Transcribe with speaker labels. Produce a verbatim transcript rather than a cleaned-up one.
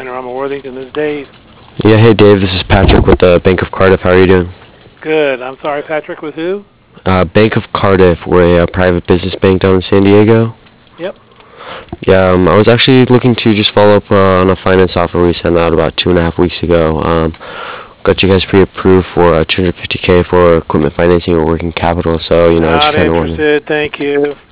Speaker 1: Panorama Worthington. This is Dave.
Speaker 2: Yeah, hey Dave, this is Patrick with the Bank of Cardiff. How are you doing?
Speaker 1: Good. I'm sorry, Patrick, with who?
Speaker 2: Uh, Bank of Cardiff, we're a private business bank down in San Diego.
Speaker 1: Yep.
Speaker 2: Yeah, um, I was actually looking to just follow up uh, on a finance offer we sent out about two and a half weeks ago. Um, got you guys pre-approved for uh, two hundred fifty K for equipment financing or working capital, so, you know, I just
Speaker 1: Not
Speaker 2: kind of wanted...
Speaker 1: interested, thank you.